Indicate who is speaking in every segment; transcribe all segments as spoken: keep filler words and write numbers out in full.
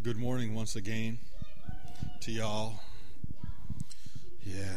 Speaker 1: good morning once again to y'all. Yeah.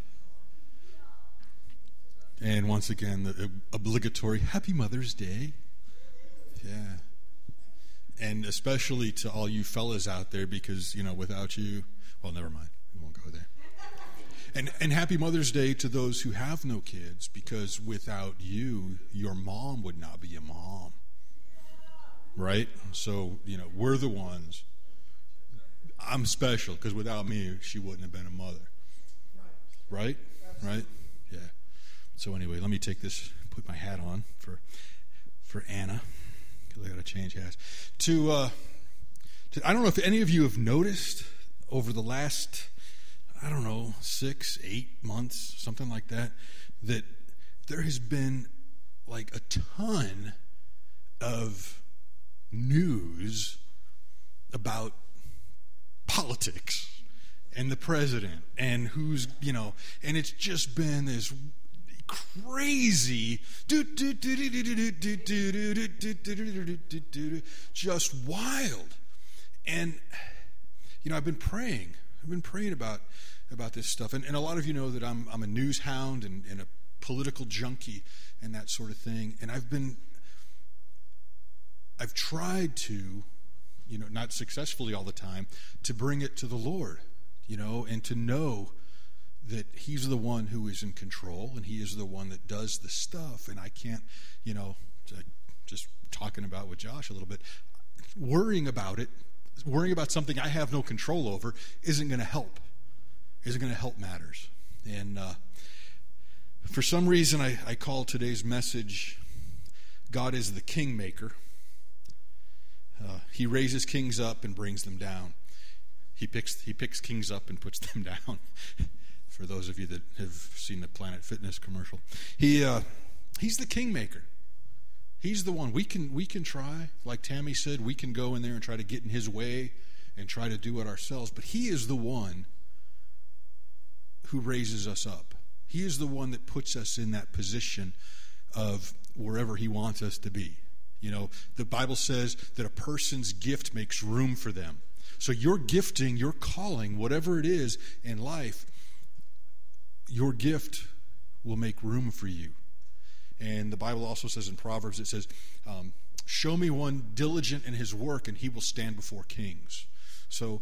Speaker 1: And once again, the obligatory Happy Mother's Day. Yeah. And especially to all you fellas out there, because, you know, without you, well, never mind. We won't go there. And and Happy Mother's Day to those who have no kids, because without you, your mom would not be a mom. Right? So, you know, we're the ones. I'm special, because without me, she wouldn't have been a mother. Right? Right? Yeah. So anyway, let me take this, put my hat on for for Anna, because I got to change hats. To, uh, to, I don't know if any of you have noticed over the last, I don't know, six, eight months, something like that, that there has been like a ton of news about politics and the president and who's, you know, and it's just been this crazy, just wild. And, you know, I've been praying. I've been praying about about this stuff. And, and a lot of you know that I'm I'm a news hound and, and a political junkie and that sort of thing. And I've been, I've tried to, you know, not successfully all the time, to bring it to the Lord, you know, and to know that He's the one who is in control and He is the one that does the stuff. And I can't, you know, just talking about with Josh a little bit, worrying about it, worrying about something I have no control over isn't going to help. Isn't going to help matters. And uh, for some reason, I, I call today's message, God is the Kingmaker. Uh, he raises kings up and brings them down. He picks he picks kings up and puts them down. For those of you that have seen the Planet Fitness commercial, he uh, he's the Kingmaker. He's the one. We can we can try, like Tammy said, we can go in there and try to get in His way and try to do it ourselves. But He is the one who raises us up. He is the one that puts us in that position of wherever He wants us to be. You know, the Bible says that a person's gift makes room for them. So your gifting, your calling, whatever it is in life, your gift will make room for you. And the Bible also says in Proverbs, it says, um, show me one diligent in his work and he will stand before kings. So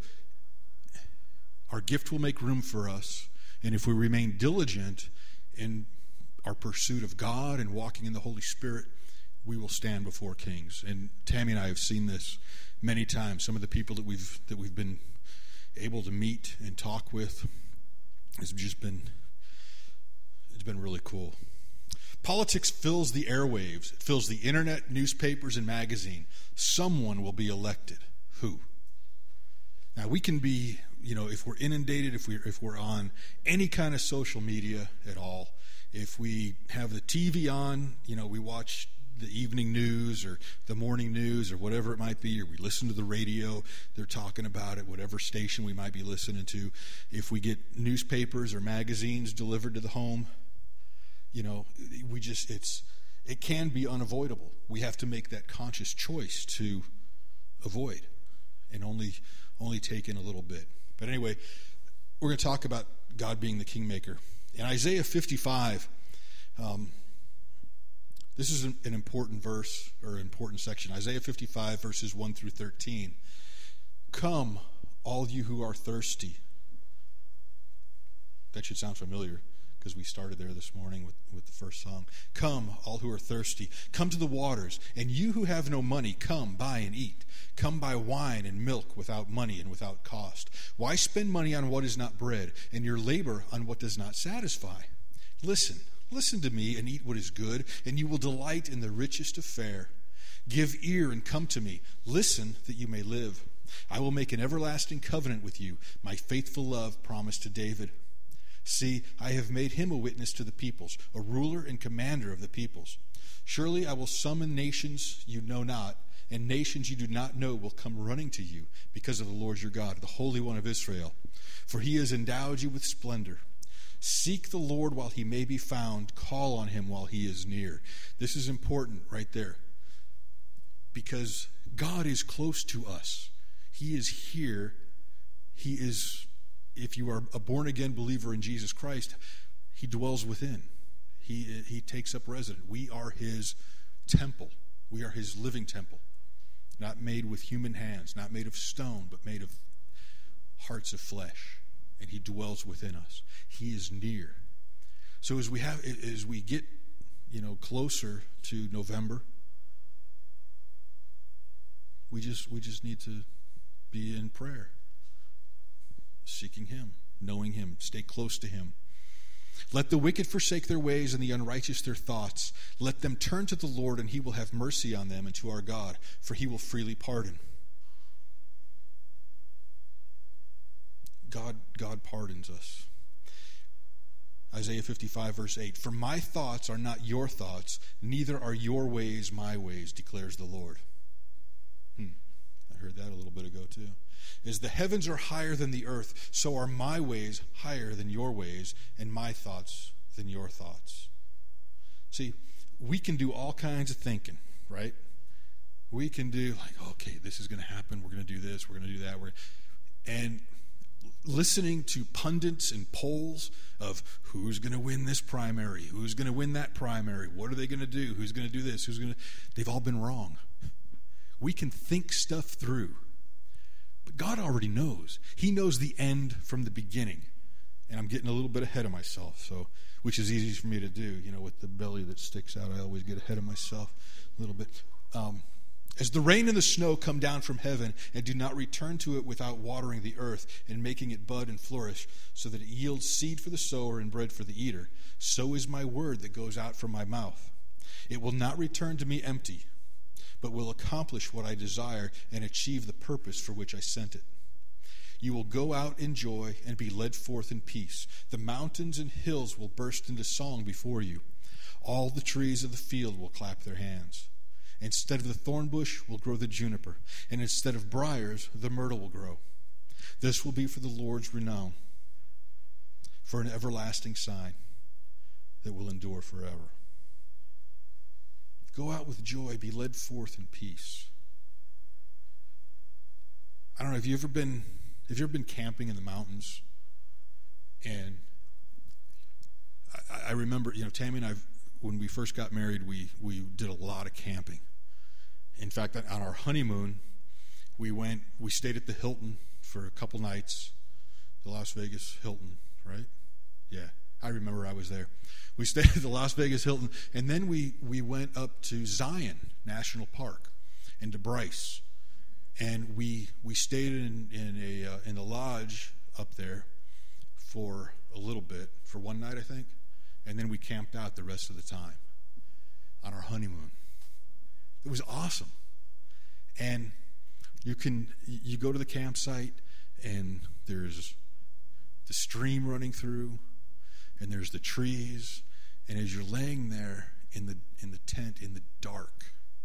Speaker 1: our gift will make room for us. And if we remain diligent in our pursuit of God and walking in the Holy Spirit, we will stand before kings. And Tammy and I have seen this many times. Some of the people that we've that we've been able to meet and talk with has just been it's been really cool. Politics fills the airwaves. It fills the internet, newspapers, and magazine. Someone will be elected. Who? Now we can be, you know, if we're inundated, if we're if we're on any kind of social media at all, if we have the T V on, you know, we watch the evening news or the morning news or whatever it might be, or we listen to the radio, they're talking about it, whatever station we might be listening to. If we get newspapers or magazines delivered to the home, you know, we just, it's, it can be unavoidable. We have to make that conscious choice to avoid and only, only take in a little bit. But anyway, we're going to talk about God being the Kingmaker. In Isaiah fifty-five, um, this is an, an important verse or an important section. Isaiah fifty-five, verses one through thirteen. Come, all you who are thirsty. That should sound familiar because we started there this morning with, with the first song. Come, all who are thirsty. Come to the waters. And you who have no money, come, buy and eat. Come buy wine and milk without money and without cost. Why spend money on what is not bread and your labor on what does not satisfy? Listen. Listen to me and eat what is good, and you will delight in the richest of fare. Give ear and come to me. Listen that you may live. I will make an everlasting covenant with you, my faithful love promised to David. See, I have made him a witness to the peoples, a ruler and commander of the peoples. Surely I will summon nations you know not, and nations you do not know will come running to you because of the Lord your God, the Holy One of Israel. For he has endowed you with splendor. Seek the Lord while he may be found. Call on him while he is near. This is important right there. Because God is close to us. He is here. He is, if you are a born-again believer in Jesus Christ, he dwells within. He, he takes up residence. We are his temple. We are his living temple. Not made with human hands, not made of stone, but made of hearts of flesh. And he dwells within us. He is near. So as we have, as we get, you know, closer to November, we just we just need to be in prayer, seeking him, knowing him, stay close to him. Let the wicked forsake their ways and the unrighteous their thoughts. Let them turn to the Lord, and he will have mercy on them, and to our God, for he will freely pardon. God, God pardons us. Isaiah fifty-five, verse eight. For my thoughts are not your thoughts, neither are your ways my ways, declares the Lord. Hmm. I heard that a little bit ago too. As the heavens are higher than the earth, so are my ways higher than your ways, and my thoughts than your thoughts. See, we can do all kinds of thinking, right? We can do like, okay, this is going to happen. We're going to do this. We're going to do that. We're and listening to pundits and polls of who's going to win this primary, who's going to win that primary, what are they going to do, who's going to do this, who's going to... They've all been wrong. We can think stuff through. But God already knows. He knows the end from the beginning. And I'm getting a little bit ahead of myself, so which is easy for me to do. You know, with the belly that sticks out, I always get ahead of myself a little bit. Um, As the rain and the snow come down from heaven and do not return to it without watering the earth and making it bud and flourish, so that it yields seed for the sower and bread for the eater, so is my word that goes out from my mouth. It will not return to me empty, but will accomplish what I desire and achieve the purpose for which I sent it. You will go out in joy and be led forth in peace. The mountains and hills will burst into song before you. All the trees of the field will clap their hands. Instead of the thorn bush will grow the juniper, and instead of briars, the myrtle will grow. This will be for the Lord's renown, for an everlasting sign that will endure forever. Go out with joy, be led forth in peace. I don't know, have you ever been have you ever been camping in the mountains? And I, I remember, you know, Tammy and I, when we first got married, we we did a lot of camping. In fact, on our honeymoon, we went, we stayed at the Hilton for a couple nights, the Las Vegas Hilton, right? Yeah, I remember I was there. We stayed at the Las Vegas Hilton, and then we, we went up to Zion National Park and to Bryce, and we we stayed in in a uh, in a lodge up there for a little bit, for one night, I think, and then we camped out the rest of the time on our honeymoon. It was awesome. And you can you go to the campsite, and there's the stream running through, and there's the trees, and as you're laying there in the in the tent in the dark,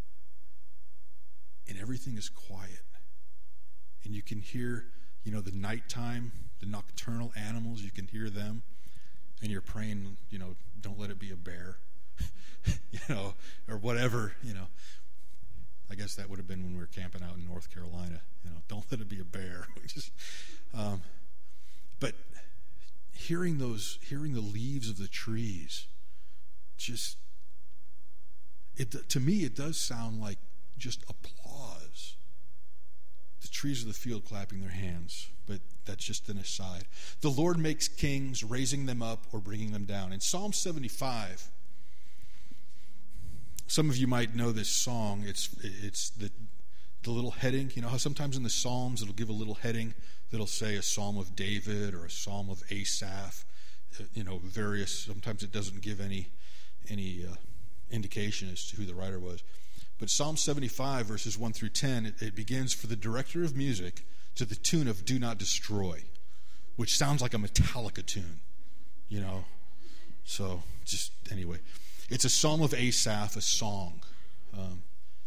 Speaker 1: and everything is quiet, and you can hear, you know, the nighttime, the nocturnal animals, you can hear them, and you're praying, you know, don't let it be a bear, you know, or whatever, you know. I guess that would have been when we were camping out in North Carolina. You know, don't let it be a bear. We just, um, but hearing those, hearing the leaves of the trees, just it to me it does sound like just applause. The trees of the field clapping their hands, but that's just an aside. The Lord makes kings, raising them up or bringing them down. In Psalm seventy-five. Some of you might know this song. It's it's the the little heading. You know how sometimes in the Psalms it'll give a little heading that'll say a Psalm of David or a Psalm of Asaph. You know, various. Sometimes it doesn't give any any uh, indication as to who the writer was. But Psalm seventy-five, verses one through ten, it, it begins, for the director of music, to the tune of "Do Not Destroy," which sounds like a Metallica tune. You know, so just anyway. It's a Psalm of Asaph, a song. Um,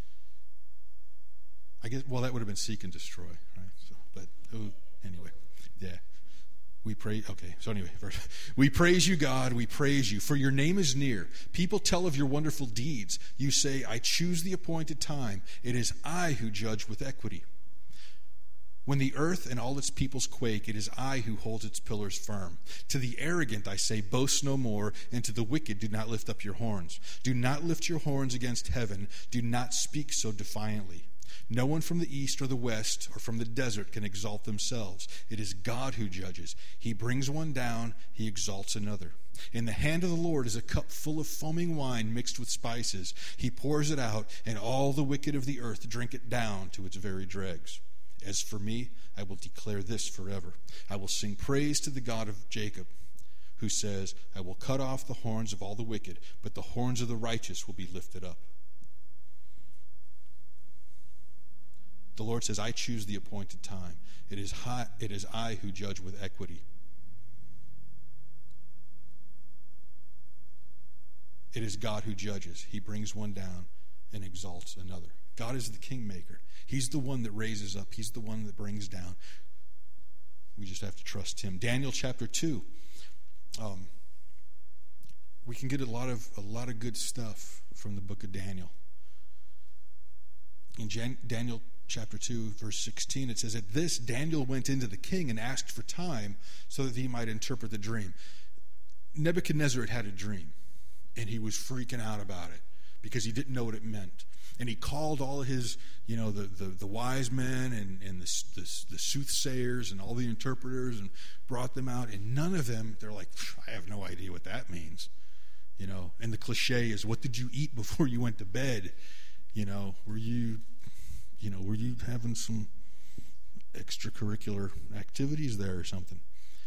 Speaker 1: I guess, well, that would have been seek and destroy, right? So, but oh, anyway, yeah. We pray, okay, so anyway, verse, we praise you, God, we praise you, for your name is near. People tell of your wonderful deeds. You say, I choose the appointed time. It is I who judge with equity. When the earth and all its peoples quake, it is I who holds its pillars firm. To the arrogant I say, boast no more, and to the wicked, do not lift up your horns. Do not lift your horns against heaven. Do not speak so defiantly. No one from the east or the west or from the desert can exalt themselves. It is God who judges. He brings one down, he exalts another. In the hand of the Lord is a cup full of foaming wine mixed with spices. He pours it out, and all the wicked of the earth drink it down to its very dregs. As for me, I will declare this forever. I will sing praise to the God of Jacob, who says, I will cut off the horns of all the wicked, but the horns of the righteous will be lifted up. The Lord says, I choose the appointed time. It is, high, it is I who judge with equity. It is God who judges. He brings one down and exalts another. God is the kingmaker. He's the one that raises up. He's the one that brings down. We just have to trust him. Daniel chapter two. Um, we can get a lot of a lot of good stuff from the book of Daniel. In Jan- Daniel chapter two, verse sixteen, it says, At this Daniel went into the king and asked for time so that he might interpret the dream. Nebuchadnezzar had had a dream, and he was freaking out about it because he didn't know what it meant. And he called all his, you know, the, the, the wise men and, and the, the, the soothsayers and all the interpreters and brought them out. And none of them, they're like, I have no idea what that means. You know, and the cliche is, what did you eat before you went to bed? You know, were you, you know, were you having some extracurricular activities there or something?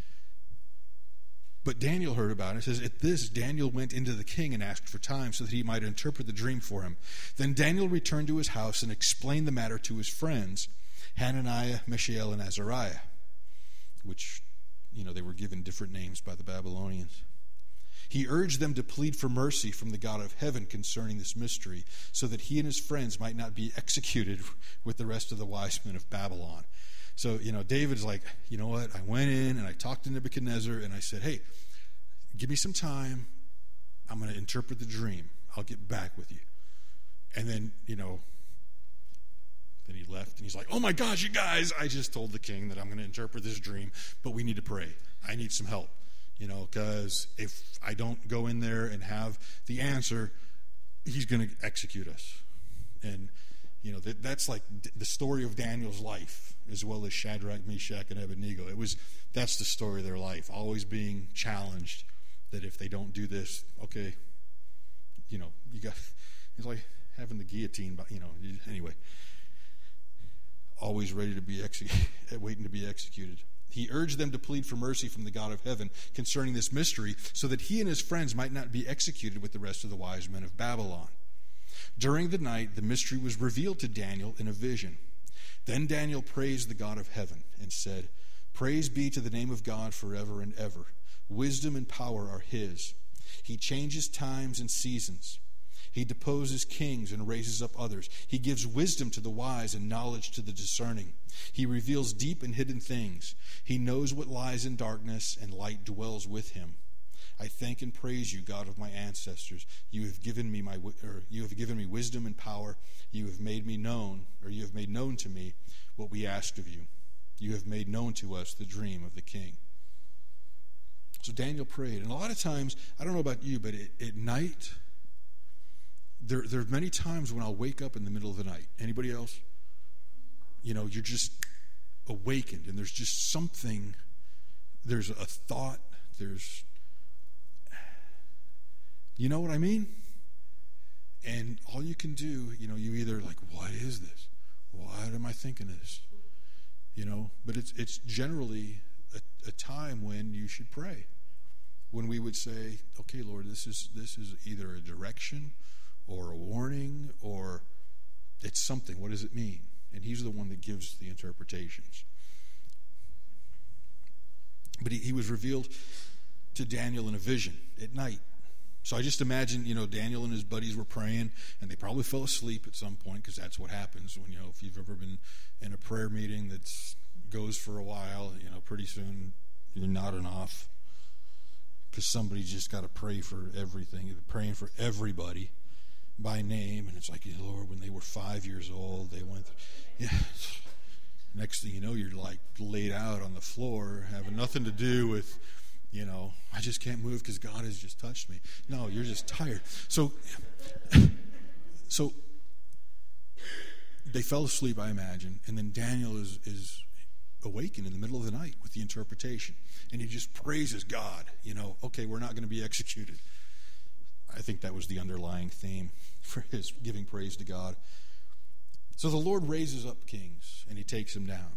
Speaker 1: But Daniel heard about it. It says, At this, Daniel went into the king and asked for time so that he might interpret the dream for him. Then Daniel returned to his house and explained the matter to his friends, Hananiah, Mishael, and Azariah, which, you know, they were given different names by the Babylonians. He urged them to plead for mercy from the God of heaven concerning this mystery, so that he and his friends might not be executed with the rest of the wise men of Babylon. So, you know, David's like, you know what? I went in and I talked to Nebuchadnezzar and I said, hey, give me some time. I'm going to interpret the dream. I'll get back with you. And then, you know, then he left and he's like, oh my gosh, you guys, I just told the king that I'm going to interpret this dream, but we need to pray. I need some help, you know, because if I don't go in there and have the answer, he's going to execute us. And, you know, that, that's like the story of Daniel's life, as well as Shadrach, Meshach, and Abednego. It was, that's the story of their life, always being challenged that if they don't do this, okay, you know, you got, it's like having the guillotine, you know, anyway, always ready to be executed, waiting to be executed. He urged them to plead for mercy from the God of heaven concerning this mystery, so that he and his friends might not be executed with the rest of the wise men of Babylon. During the night, the mystery was revealed to Daniel in a vision. Then Daniel praised the God of heaven and said, Praise be to the name of God forever and ever. Wisdom and power are his. He changes times and seasons. He deposes kings and raises up others. He gives wisdom to the wise and knowledge to the discerning. He reveals deep and hidden things. He knows what lies in darkness, and light dwells with him. I thank and praise you, God of my ancestors. You have given me my, or you have given me wisdom and power. You have made me known, or you have made known to me what we asked of you. You have made known to us the dream of the king. So Daniel prayed, and a lot of times, I don't know about you, but at, at night, there there are many times when I'll wake up in the middle of the night. Anybody else? You know, you're just awakened, and there's just something. There's a thought. There's You know what I mean? And all you can do, you know, you either like, what is this? Why am I thinking this? You know, but it's it's generally a, a time when you should pray. When we would say, okay, Lord, this is this is either a direction or a warning, or it's something. What does it mean? And he's the one that gives the interpretations. But he, he was revealed to Daniel in a vision at night. So I just imagine, you know, Daniel and his buddies were praying, and they probably fell asleep at some point, because that's what happens when, you know, if you've ever been in a prayer meeting that goes for a while, you know, pretty soon you're nodding off, because somebody just got to pray for everything. They're praying for everybody by name, and it's like, Lord, when they were five years old, they went through. Yeah. Next thing you know, you're like laid out on the floor, having nothing to do with, you know, I just can't move because God has just touched me. No, you're just tired. So, so they fell asleep, I imagine, and then Daniel is, is awakened in the middle of the night with the interpretation, and he just praises God. You know, okay, we're not going to be executed. I think that was the underlying theme for his giving praise to God. So the Lord raises up kings, and he takes them down.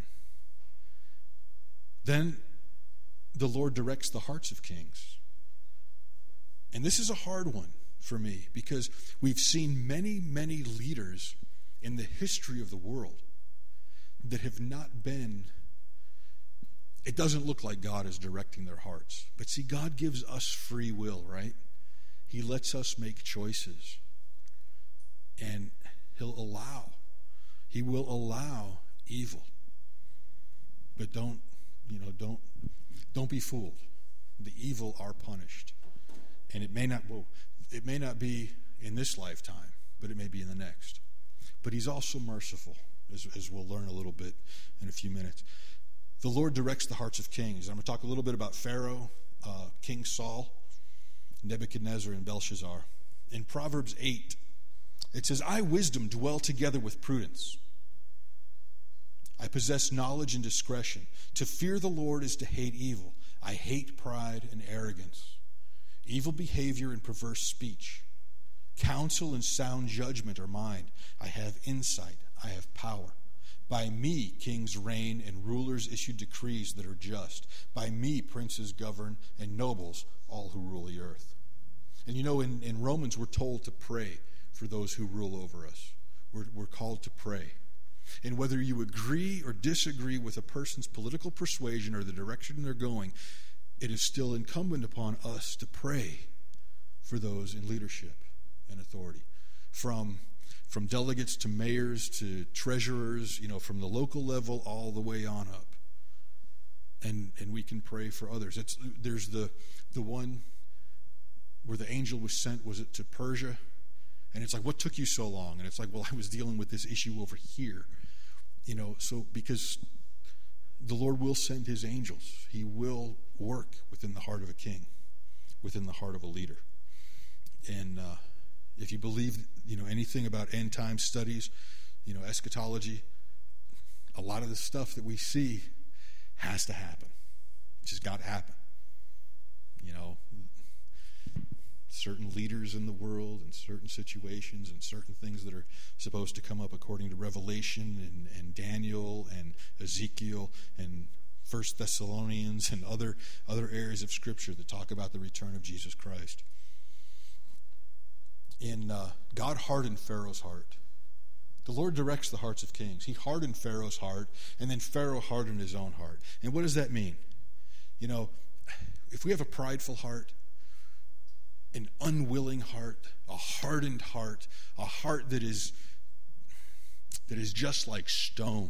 Speaker 1: Then the Lord directs the hearts of kings. And this is a hard one for me, because we've seen many, many leaders in the history of the world that have not been, it doesn't look like God is directing their hearts. But see, God gives us free will, right? He lets us make choices. And he'll allow, he will allow evil. But don't, you know, don't, don't be fooled. The evil are punished. And it may not, well, it may not be in this lifetime, but it may be in the next. But he's also merciful, as, as we'll learn a little bit in a few minutes. The Lord directs the hearts of kings. I'm going to talk a little bit about Pharaoh, uh, King Saul, Nebuchadnezzar, and Belshazzar. In Proverbs eight, it says, I, wisdom, dwell together with prudence. I possess knowledge and discretion. To fear the Lord is to hate evil. I hate pride and arrogance, evil behavior and perverse speech. Counsel and sound judgment are mine. I have insight. I have power. By me kings reign and rulers issue decrees that are just. By me princes govern and nobles all who rule the earth. And you know, in, in Romans we're told to pray for those who rule over us. We're, we're called to pray. And whether you agree or disagree with a person's political persuasion or the direction they're going, it is still incumbent upon us to pray for those in leadership and authority. From, from delegates to mayors to treasurers, you know, from the local level all the way on up. And and we can pray for others. It's, there's the the one where the angel was sent, was it to Persia? And it's like, what took you so long? And it's like, well, I was dealing with this issue over here. You know, so because the Lord will send his angels. He will work within the heart of a king, within the heart of a leader. And uh, if you believe, you know, anything about end time studies, you know, eschatology, a lot of the stuff that we see has to happen. It's just got to happen. You know, certain leaders in the world and certain situations and certain things that are supposed to come up according to Revelation and, and Daniel and Ezekiel and First Thessalonians and other, other areas of Scripture that talk about the return of Jesus Christ. In uh, God hardened Pharaoh's heart. The Lord directs the hearts of kings. He hardened Pharaoh's heart, and then Pharaoh hardened his own heart. And what does that mean? You know, if we have a prideful heart, an unwilling heart, a hardened heart, a heart that is that is just like stone,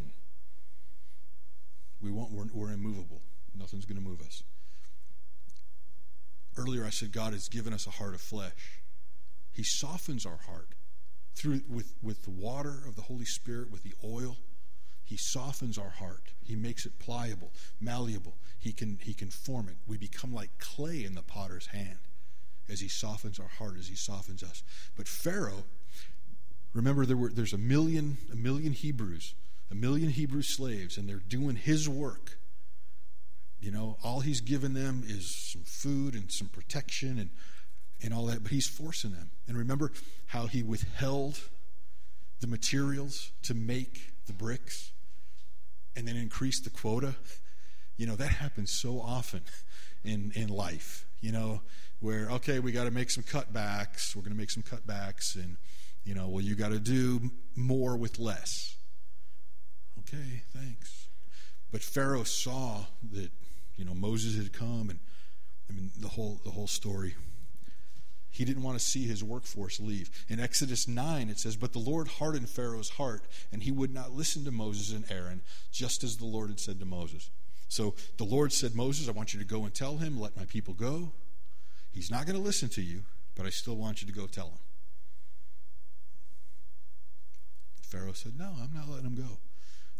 Speaker 1: we won't. We're, we're immovable. Nothing's going to move us. Earlier, I said God has given us a heart of flesh. He softens our heart through with with the water of the Holy Spirit, with the oil. He softens our heart. He makes it pliable, malleable. He can he can form it. We become like clay in the potter's hand, as he softens our heart, as he softens us. But Pharaoh, remember there were there's a million a million Hebrews, a million Hebrew slaves, and they're doing his work. You know, all he's given them is some food and some protection and, and all that, but he's forcing them. And remember how he withheld the materials to make the bricks and then increased the quota? You know, that happens so often in, in life, you know, where, okay, we got to make some cutbacks. We're going to make some cutbacks. And, you know, well, you got to do more with less. Okay, thanks. But Pharaoh saw that, you know, Moses had come, and, I mean, the whole the whole story. He didn't want to see his workforce leave. In Exodus nine, it says, but the Lord hardened Pharaoh's heart, and he would not listen to Moses and Aaron, just as the Lord had said to Moses. So the Lord said, Moses, I want you to go and tell him, let my people go. He's not going to listen to you, but I still want you to go tell him. Pharaoh said, no, I'm not letting him go.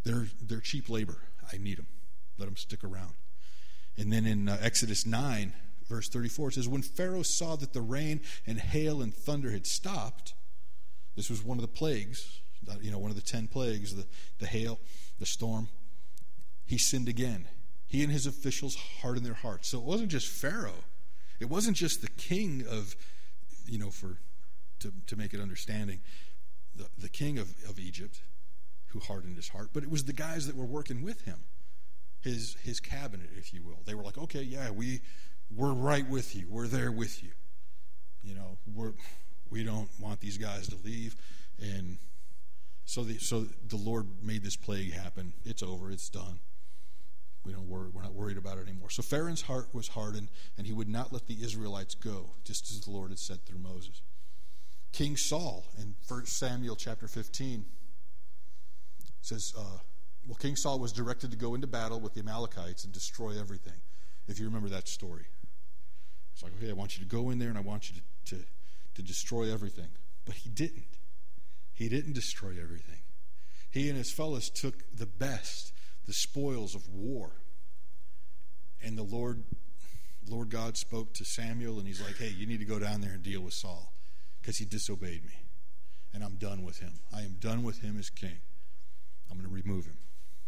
Speaker 1: They're, they're cheap labor. I need them. Let them stick around. And then in uh, Exodus nine, verse thirty-four, it says, when Pharaoh saw that the rain and hail and thunder had stopped, this was one of the plagues, you know, one of the ten plagues, the, the hail, the storm, he sinned again. He and his officials hardened their hearts. So it wasn't just Pharaoh. It wasn't just the king of, you know, for to, to make it understanding, the, the king of, of Egypt who hardened his heart, but it was the guys that were working with him, his his cabinet, if you will. They were like, okay, yeah, we, we're right with you. We're there with you. You know, we're, we don't want these guys to leave. And so the, so the Lord made this plague happen. It's over. It's done. We don't worry. We're not worried about it anymore. So Pharaoh's heart was hardened, and he would not let the Israelites go, just as the Lord had said through Moses. King Saul, in First Samuel chapter fifteen, says, uh, well, King Saul was directed to go into battle with the Amalekites and destroy everything. If you remember that story. It's like, okay, I want you to go in there and I want you to, to, to destroy everything. But he didn't. He didn't destroy everything. He and his fellows took the best, the spoils of war. And the Lord, Lord God spoke to Samuel, and he's like, hey, you need to go down there and deal with Saul because he disobeyed me. And I'm done with him. I am done with him as king. I'm going to remove him.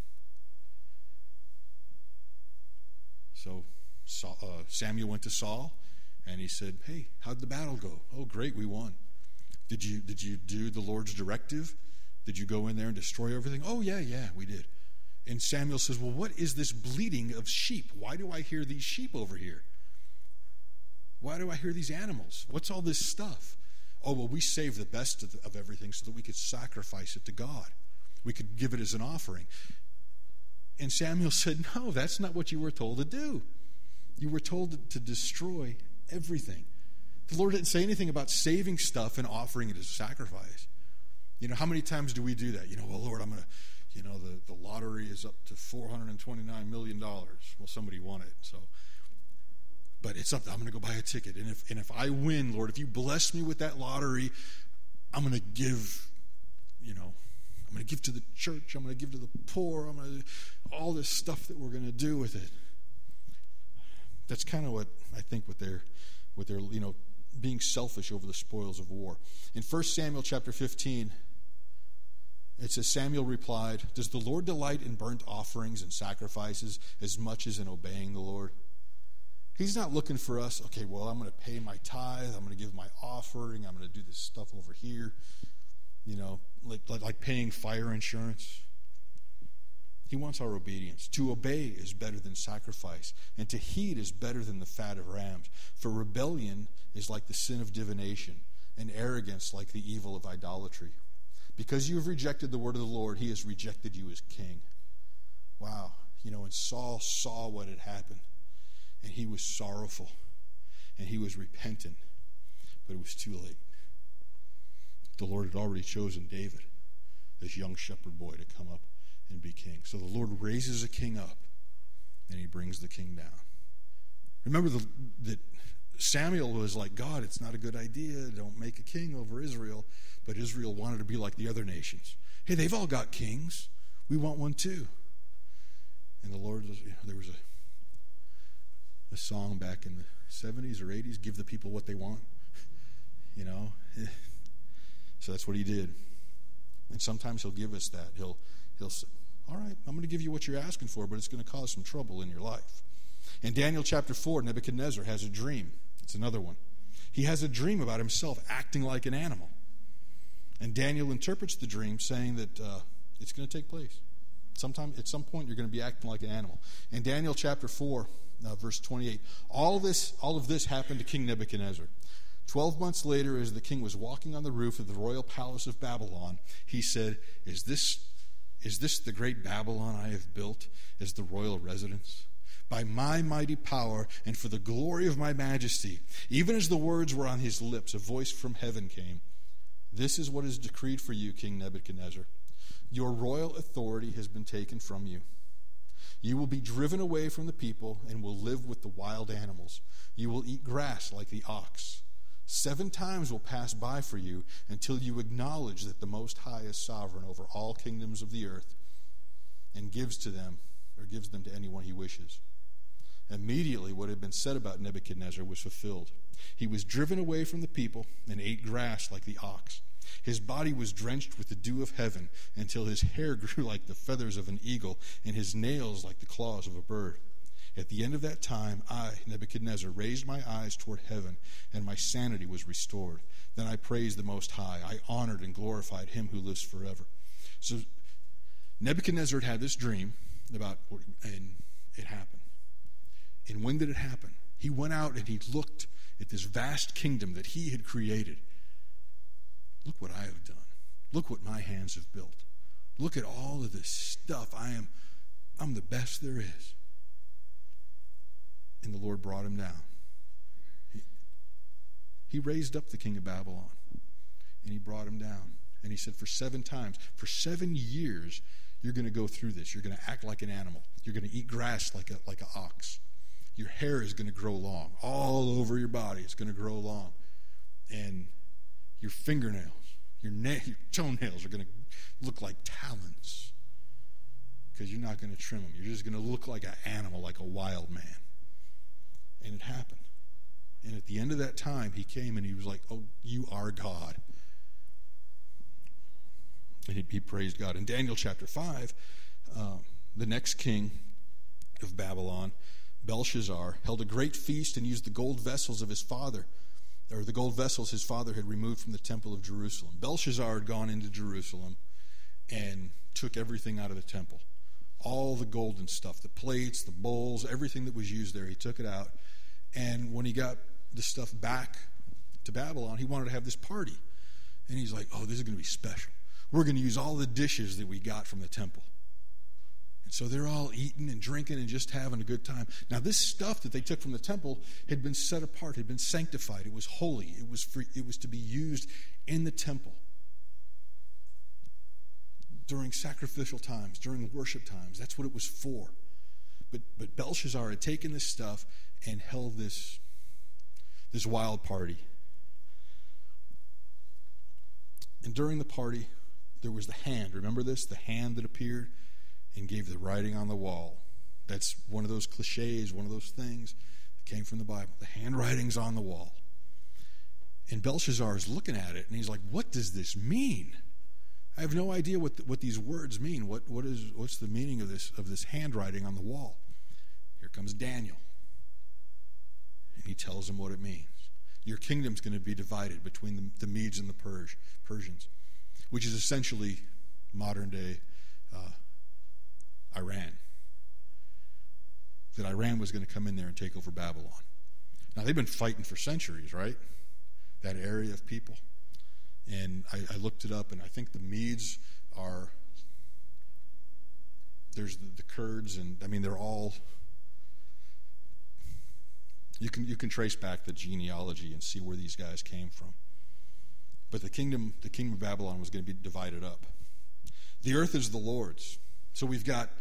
Speaker 1: So Saul, uh, Samuel went to Saul, and he said, hey, how'd the battle go? Oh, great, we won. Did you did you do the Lord's directive? Did you go in there and destroy everything? Oh, yeah, yeah, we did. And Samuel says, well, what is this bleating of sheep? Why do I hear these sheep over here? Why do I hear these animals? What's all this stuff? Oh, well, we saved the best of, the, of everything so that we could sacrifice it to God. We could give it as an offering. And Samuel said, no, that's not what you were told to do. You were told to, to destroy everything. The Lord didn't say anything about saving stuff and offering it as a sacrifice. You know, how many times do we do that? You know, well, Lord, I'm going to, you know, the, the lottery is up to four hundred twenty-nine million dollars. Well, somebody won it, so. But it's up to, I'm going to go buy a ticket. And if, and if I win, Lord, if you bless me with that lottery, I'm going to give, you know, I'm going to give to the church. I'm going to give to the poor. I'm going to all this stuff that we're going to do with it. That's kind of what I think what they're, what they're, you know, being selfish over the spoils of war. In First Samuel chapter fifteen, it says, Samuel replied, does the Lord delight in burnt offerings and sacrifices as much as in obeying the Lord? He's not looking for us, okay, well, I'm going to pay my tithe. I'm going to give my offering. I'm going to do this stuff over here. You know, like, like, like paying fire insurance. He wants our obedience. To obey is better than sacrifice, and to heed is better than the fat of rams. For rebellion is like the sin of divination, and arrogance like the evil of idolatry. Because you have rejected the word of the Lord, he has rejected you as king. Wow. You know, and Saul saw what had happened, and he was sorrowful, and he was repentant, but it was too late. The Lord had already chosen David, this young shepherd boy, to come up and be king. So the Lord raises a king up, and he brings the king down. Remember the, that Samuel was like, God, it's not a good idea. Don't make a king over Israel. But Israel wanted to be like the other nations. Hey, they've all got kings. We want one too. And the Lord, you know, there was a, a song back in the seventies or eighties, give the people what they want. You know? So that's what he did. And sometimes he'll give us that. He'll, he'll say, all right, I'm going to give you what you're asking for, but it's going to cause some trouble in your life. In Daniel chapter four, Nebuchadnezzar has a dream. It's another one. He has a dream about himself acting like an animal. And Daniel interprets the dream saying that uh, it's going to take place. Sometime, at some point, you're going to be acting like an animal. In Daniel chapter four, uh, verse twenty-eight, all this, all of this happened to King Nebuchadnezzar. Twelve months later, as the king was walking on the roof of the royal palace of Babylon, he said, Is this, is this the great Babylon I have built as the royal residence? By my mighty power and for the glory of my majesty. Even as the words were on his lips, a voice from heaven came. This is what is decreed for you, King Nebuchadnezzar. Your royal authority has been taken from you. You will be driven away from the people and will live with the wild animals. You will eat grass like the ox. Seven times will pass by for you until you acknowledge that the Most High is sovereign over all kingdoms of the earth. and gives to them, or gives them to anyone he wishes. Immediately, what had been said about Nebuchadnezzar was fulfilled. He was driven away from the people and ate grass like the ox. His body was drenched with the dew of heaven until his hair grew like the feathers of an eagle and his nails like the claws of a bird. At the end of that time, I, Nebuchadnezzar, raised my eyes toward heaven, and my sanity was restored. Then I praised the Most High. I honored and glorified him who lives forever. So Nebuchadnezzar had had this dream about, and it happened. And when did it happen? He went out and he looked at this vast kingdom that he had created. Look what I have done. Look what my hands have built. Look at all of this stuff. I am, I'm the best there is. And the Lord brought him down. He, he raised up the king of Babylon, and he brought him down. And he said, for seven times, for seven years, you're going to go through this. You're going to act like an animal. You're going to eat grass like a like an ox. Your hair is going to grow long. All over your body, it's going to grow long. And your fingernails, your, na- your toenails are going to look like talons, because you're not going to trim them. You're just going to look like an animal, like a wild man. And it happened. And at the end of that time, he came and he was like, oh, you are God. And he, he praised God. In Daniel chapter five, um, the next king of Babylon, Belshazzar, held a great feast and used the gold vessels of his father, or the gold vessels his father had removed from the temple of Jerusalem. Belshazzar had gone into Jerusalem and took everything out of the temple. All the golden stuff, the plates, the bowls, everything that was used there, he took it out. And when he got the stuff back to Babylon, he wanted to have this party. And he's like, oh, this is going to be special. We're going to use all the dishes that we got from the temple. And so they're all eating and drinking and just having a good time. Now, this stuff that they took from the temple had been set apart, had been sanctified. It was holy. It was free. It was to be used in the temple during sacrificial times, during worship times. That's what it was for. But but Belshazzar had taken this stuff and held this, this wild party. And during the party, there was the hand. Remember this? The hand that appeared and gave the writing on the wall. That's one of those cliches, one of those things that came from the Bible. The handwriting's on the wall. And Belshazzar is looking at it, and he's like, what does this mean? I have no idea what the, what these words mean. What what is what's the meaning of this of this handwriting on the wall? Here comes Daniel, and he tells him what it means. Your kingdom's going to be divided between the, the Medes and the Persians, Persians, which is essentially modern day uh, Iran. That Iran was going to come in there and take over Babylon. Now they've been fighting for centuries, right? That area of people. And I, I looked it up, and I think the Medes are, there's the, the Kurds, and I mean, they're all, you can you can trace back the genealogy and see where these guys came from. But the kingdom, the kingdom of Babylon was going to be divided up. The earth is the Lord's. So we've got,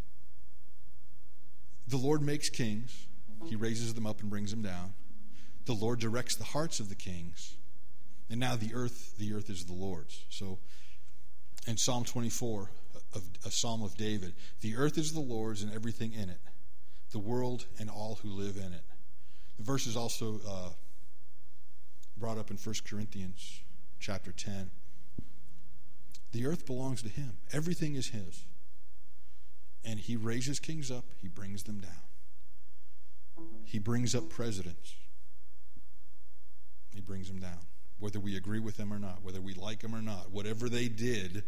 Speaker 1: the Lord makes kings. He raises them up and brings them down. The Lord directs the hearts of the kings. And now the earth, the earth is the Lord's. So in Psalm twenty-four, a, a psalm of David, the earth is the Lord's and everything in it, the world and all who live in it. The verse is also uh, brought up in First Corinthians chapter ten. The earth belongs to him. Everything is his. And he raises kings up, he brings them down. He brings up presidents. He brings them down. Whether we agree with them or not, whether we like them or not, whatever they did,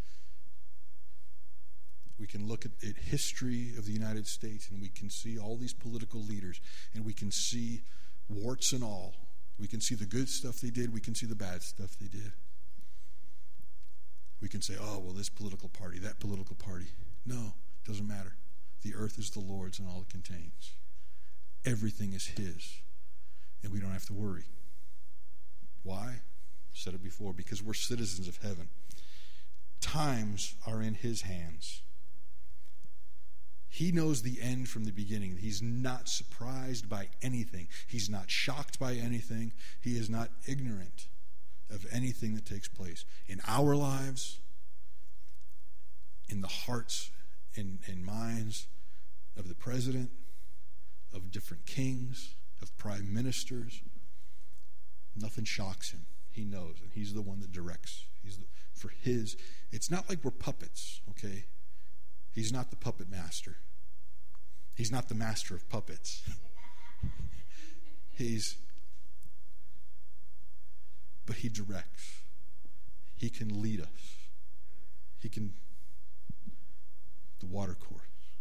Speaker 1: we can look at, at history of the United States and we can see all these political leaders and we can see warts and all. We can see the good stuff they did. We can see the bad stuff they did. We can say, oh, well, this political party, that political party. No, it doesn't matter. The earth is the Lord's and all it contains. Everything is his, and we don't have to worry. Why? I said it before, because we're citizens of heaven. Times are in his hands. He knows the end from the beginning. He's not surprised by anything. He's not shocked by anything. He is not ignorant of anything that takes place in our lives, in the hearts and, and minds of the president, of different kings, of prime ministers. Nothing shocks him. He knows, and he's the one that directs. He's the, for his, it's not like we're puppets, okay? He's not the puppet master. He's not the master of puppets. He's, but he directs. He can lead us. He can, the water course.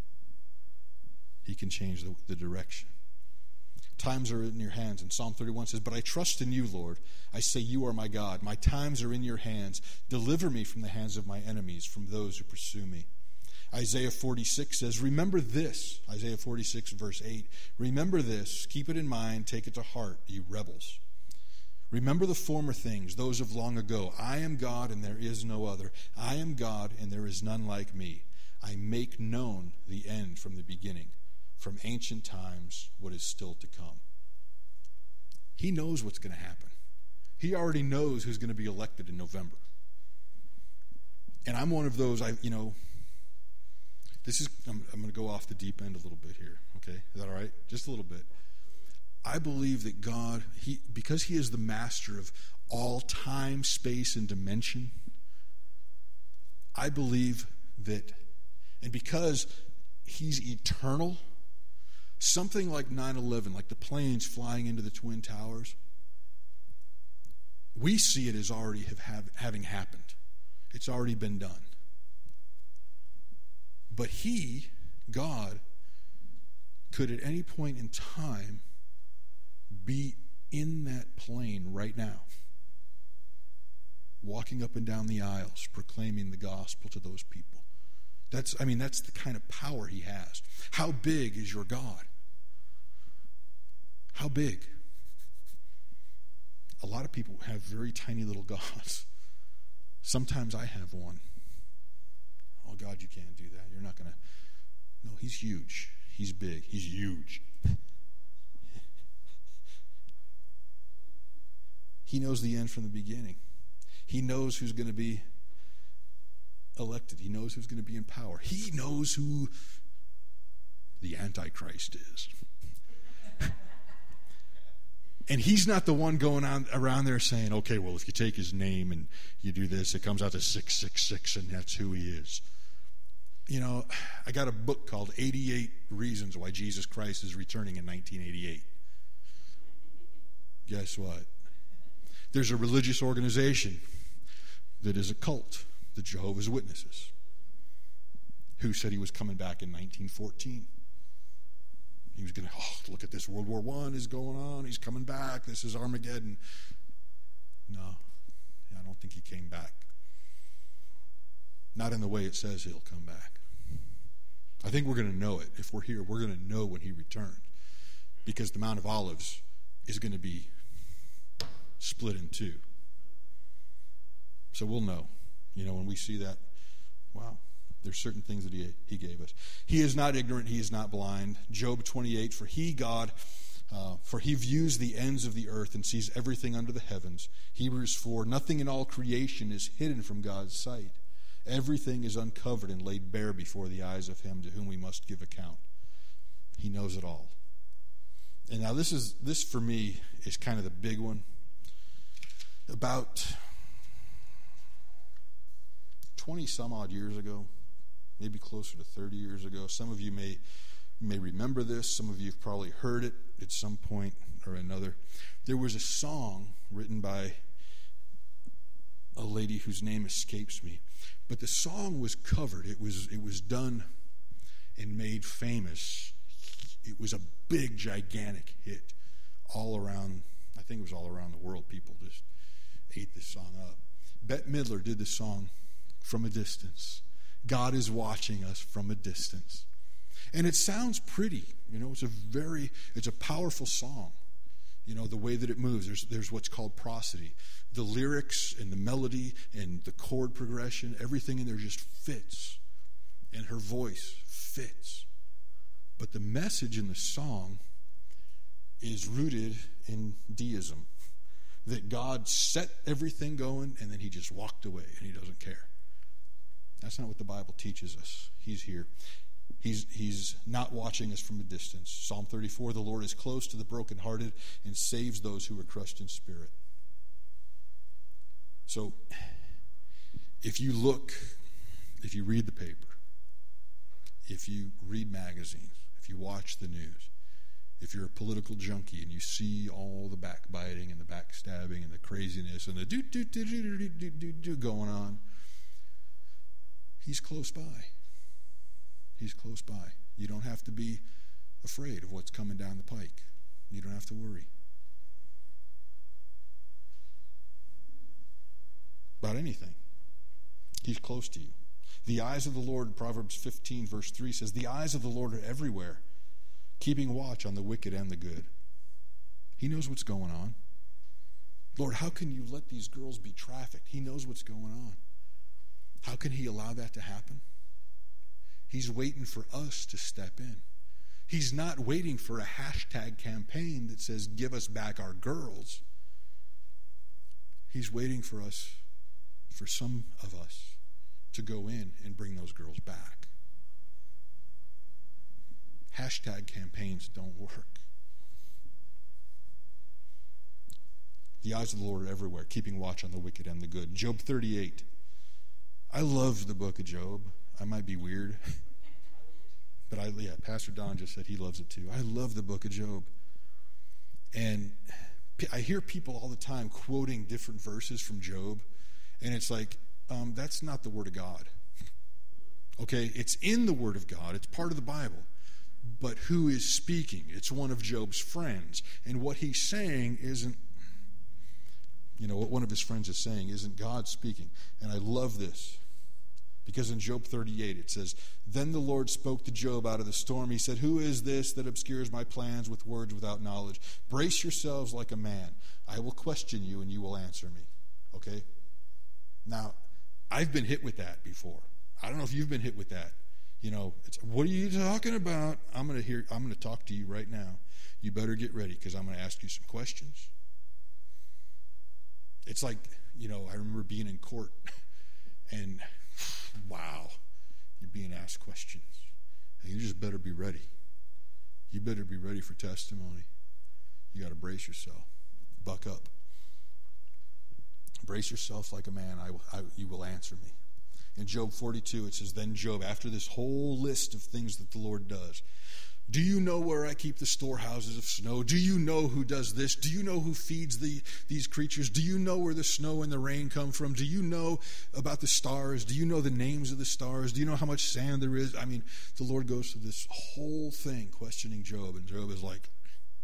Speaker 1: He can change the, the direction. Times are in your hands. And Psalm thirty-one says, but I trust in you, Lord. I say you are my God. My times are in your hands. Deliver me from the hands of my enemies, from those who pursue me. Isaiah forty-six says, remember this. Isaiah forty-six, verse eight. Remember this. Keep it in mind. Take it to heart, you rebels. Remember the former things, those of long ago. I am God and there is no other. I am God and there is none like me. I make known the end from the beginning, from ancient times what is still to come. He knows what's going to happen. He already knows who's going to be elected in November. And I'm one of those, I, you know, this is, I'm, I'm going to go off the deep end a little bit here, okay? Is that all right? Just a little bit. I believe that God, he, because he is the master of all time, space, and dimension, I believe that, and because he's eternal, something like nine eleven, like the planes flying into the Twin Towers, we see it as already have, have, having happened. It's already been done. But he, God, could at any point in time be in that plane right now, walking up and down the aisles, proclaiming the gospel to those people. That's, I mean, that's the kind of power he has. How big is your God? How big? A lot of people have very tiny little gods. Sometimes I have one. Oh, God, you can't do that. You're not going to. No, he's huge. He's big. He's huge. He knows the end from the beginning. He knows who's going to be elected. He knows who's going to be in power. He knows who the Antichrist is. And he's not the one going on around there saying, okay, well, if you take his name and you do this, it comes out to six six six, and that's who he is. You know, I got a book called eighty-eight Reasons Why Jesus Christ is Returning in nineteen eighty-eight. Guess what? There's a religious organization that is a cult, the Jehovah's Witnesses, who said he was coming back in nineteen fourteen. He was going to, oh, look at this, World War One is going on, he's coming back, this is Armageddon. No, I don't think he came back. Not in the way it says he'll come back. I think we're going to know it. If we're here, we're going to know when he returns, because the Mount of Olives is going to be split in two. So we'll know. You know, when we see that, wow, there's certain things that he, he gave us. He is not ignorant, he is not blind. Job twenty-eight, for he, God, uh, for he views the ends of the earth and sees everything under the heavens. Hebrews four, nothing in all creation is hidden from God's sight. Everything is uncovered and laid bare before the eyes of him to whom we must give account. He knows it all. And now this is this for me is kind of the big one. About twenty some odd years ago, maybe closer to thirty years ago, some of you may may remember this, some of you have probably heard it at some point or another. There was a song written by a lady whose name escapes me, but the song was covered. It was it was done and made famous. It was a big, gigantic hit all around. I think it was all around the world. People just ate this song up. Bette Midler did the song From a Distance. God is watching us from a distance. And it sounds pretty. You know, it's a very, it's a powerful song. You know, the way that it moves. There's, there's what's called prosody. The lyrics and the melody and the chord progression, everything in there just fits. And her voice fits. But the message in the song is rooted in deism. That God set everything going and then he just walked away and he doesn't care. That's not what the Bible teaches us. He's here. He's, he's not watching us from a distance. Psalm thirty-four, the Lord is close to the brokenhearted and saves those who are crushed in spirit. So, if you look, if you read the paper, if you read magazines, if you watch the news, if you're a political junkie and you see all the backbiting and the backstabbing and the craziness and the do do do do do do do do going on, he's close by. He's close by. You don't have to be afraid of what's coming down the pike. You don't have to worry about anything. He's close to you. The eyes of the Lord, Proverbs fifteen, verse three says, the eyes of the Lord are everywhere, keeping watch on the wicked and the good. He knows what's going on. Lord, how can you let these girls be trafficked? He knows what's going on. How can he allow that to happen? He's waiting for us to step in. He's not waiting for a hashtag campaign that says, give us back our girls. He's waiting for us, for some of us, to go in and bring those girls back. Hashtag campaigns don't work. The eyes of the Lord are everywhere, keeping watch on the wicked and the good. Job thirty-eight. I love the book of Job. I might be weird. But I, yeah, Pastor Don just said he loves it too. I love the book of Job. And I hear people all the time quoting different verses from Job. And it's like, um, that's not the Word of God. Okay, it's in the Word of God. It's part of the Bible. But who is speaking? It's one of Job's friends. And what he's saying isn't, you know, what one of his friends is saying isn't God speaking. And I love this. Because in Job thirty-eight it says, then the Lord spoke to Job out of the storm. He said, who is this that obscures my plans with words without knowledge? Brace yourselves like a man. I will question you and you will answer me. Okay? Now, I've been hit with that before. I don't know if you've been hit with that. You know, it's, what are you talking about? I'm going to hear. I'm going to talk to you right now. You better get ready because I'm going to ask you some questions. It's like, you know, I remember being in court and wow, you're being asked questions. And you just better be ready. You better be ready for testimony. You got to brace yourself. Buck up. Brace yourself like a man. I will, I, you will answer me. In Job forty-two, it says, then Job, after this whole list of things that the Lord does, do you know where I keep the storehouses of snow? Do you know who does this? Do you know who feeds the, these creatures? Do you know where the snow and the rain come from? Do you know about the stars? Do you know the names of the stars? Do you know how much sand there is? I mean, the Lord goes through this whole thing questioning Job, and Job is like,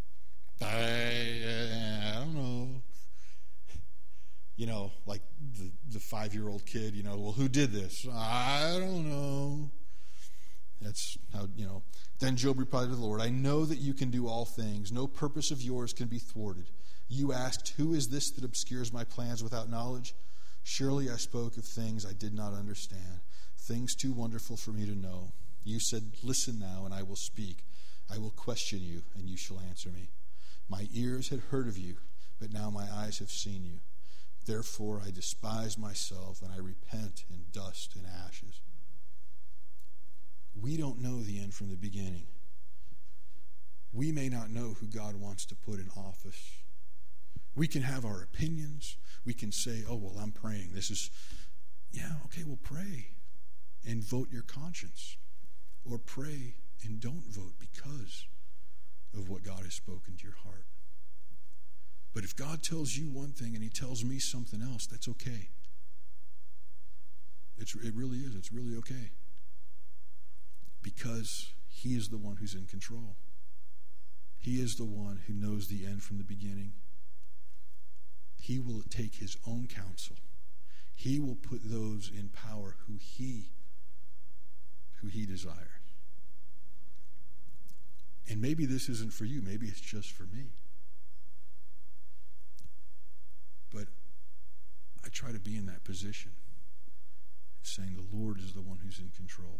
Speaker 1: I, I don't know. You know, like the, the five-year-old kid, you know, well, who did this? I don't know. That's how, you know. Then Job replied to the Lord, I know that you can do all things. No purpose of yours can be thwarted. You asked, who is this that obscures my plans without knowledge? Surely I spoke of things I did not understand, things too wonderful for me to know. You said, listen now, and I will speak. I will question you, and you shall answer me. My ears had heard of you, but now my eyes have seen you. Therefore I despise myself, and I repent in dust and ashes. We don't know the end from the beginning. We may not know who God wants to put in office. We can have our opinions. We can say, oh, well, I'm praying. This is, yeah, okay, well, pray and vote your conscience. Or pray and don't vote because of what God has spoken to your heart. But if God tells you one thing and he tells me something else, that's okay. It's, it really is. It's really okay. Because he is the one who's in control. He is the one who knows the end from the beginning. He will take his own counsel. He will put those in power who he who he desires. And maybe this isn't for you. Maybe it's just for me. But I try to be in that position, saying the Lord is the one who's in control.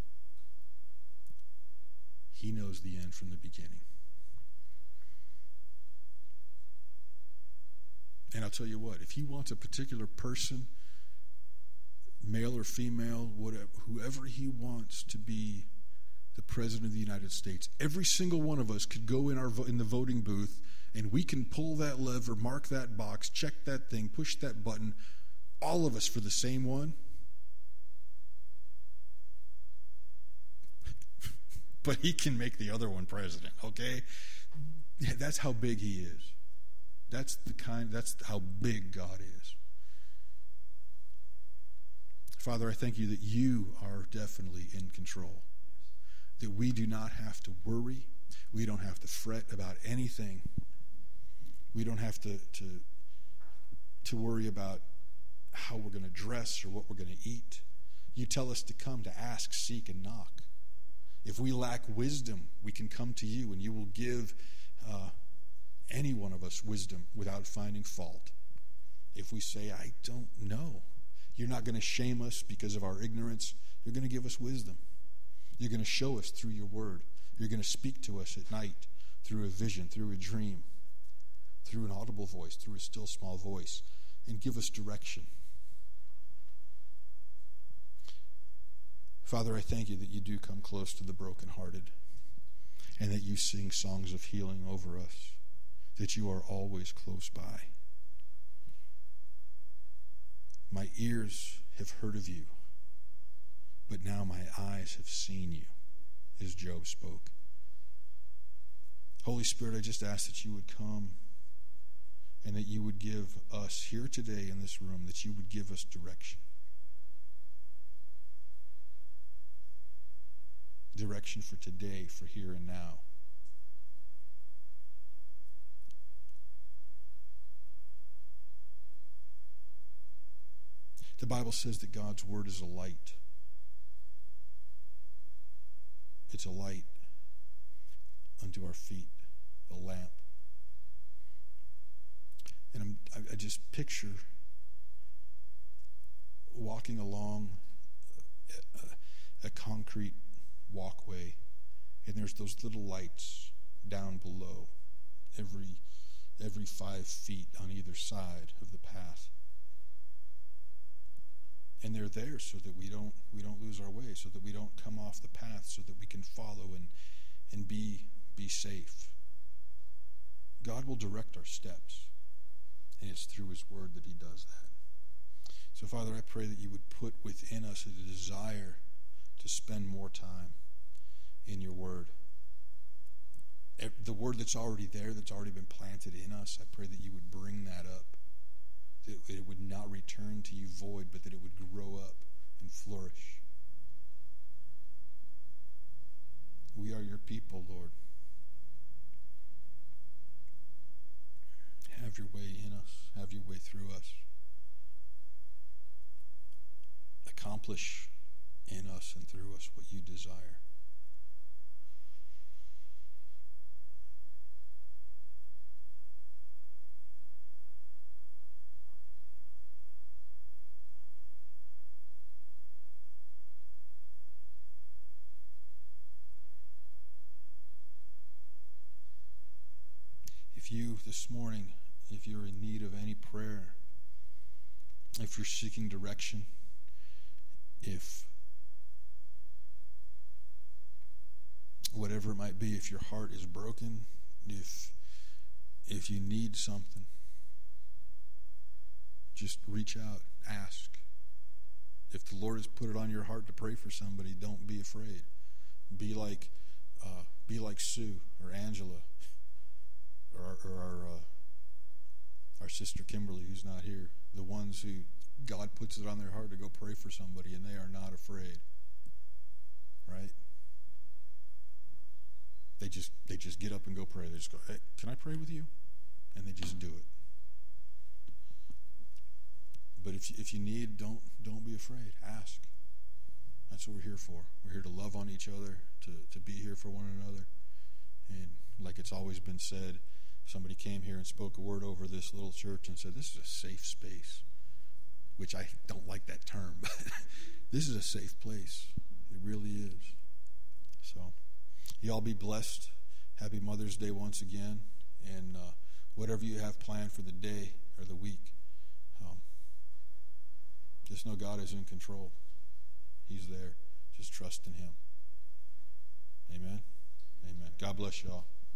Speaker 1: He knows the end from the beginning. And I'll tell you what, if he wants a particular person male or female, whatever, whoever he wants to be the president of the United States. Every single one of us could go in our vo- in the voting booth, and we can pull that lever, mark that box, check that thing, push that button, all of us for the same one. But he can make the other one president, okay? That's how big he is. That's the kind, that's how big God is. Father, I thank you that you are definitely in control. That we do not have to worry. We don't have to fret about anything. We don't have to, to, to worry about how we're going to dress or what we're going to eat. You tell us to come, to ask, seek, and knock. If we lack wisdom, we can come to you, and you will give uh, any one of us wisdom without finding fault. If we say, I don't know, you're not going to shame us because of our ignorance. You're going to give us wisdom. You're going to show us through your word. You're going to speak to us at night through a vision, through a dream, through an audible voice, through a still small voice, and give us direction. Father, I thank you that you do come close to the brokenhearted, and that you sing songs of healing over us, that you are always close by. My ears have heard of you, but now my eyes have seen you, as Job spoke. Holy Spirit, I just ask that you would come and that you would give us here today in this room, that you would give us direction. Direction for today, for here and now. The Bible says that God's word is a light. It's a light unto our feet, a lamp. And I'm, I, I just picture walking along a, a concrete walkway, and there's those little lights down below, every every five feet on either side of the path. And they're there so that we don't we don't lose our way, so that we don't come off the path, so that we can follow and and be be safe. God will direct our steps, and it's through his word that he does that. So Father, I pray that you would put within us a desire to spend more time in your word. The word that's already there, that's already been planted in us, I pray that you would bring that up, that it would not return to you void, but that it would grow up and flourish. We are your people, Lord. Have your way in us. Have your way through us. Accomplish in us and through us what you desire. If you this morning, if you're in need of any prayer, if you're seeking direction, if whatever it might be, if your heart is broken, if if you need something, just reach out, ask. If the Lord has put it on your heart to pray for somebody, don't be afraid. Be like uh, be like Sue or Angela or, our, or our uh, our sister Kimberly, who's not here. The ones who God puts it on their heart to go pray for somebody, and they are not afraid. Right? They just they just get up and go pray. They just go, hey, can I pray with you? And they just do it. But if you, if you need, don't don't be afraid. Ask. That's what we're here for. We're here to love on each other, to, to be here for one another. And like it's always been said, somebody came here and spoke a word over this little church and said, this is a safe space, which I don't like that term, but this is a safe place. It really is. So, you all be blessed. Happy Mother's Day once again. And uh, whatever you have planned for the day or the week, um, Just know God is in control. He's there. Just trust in him. Amen. Amen. God bless you all.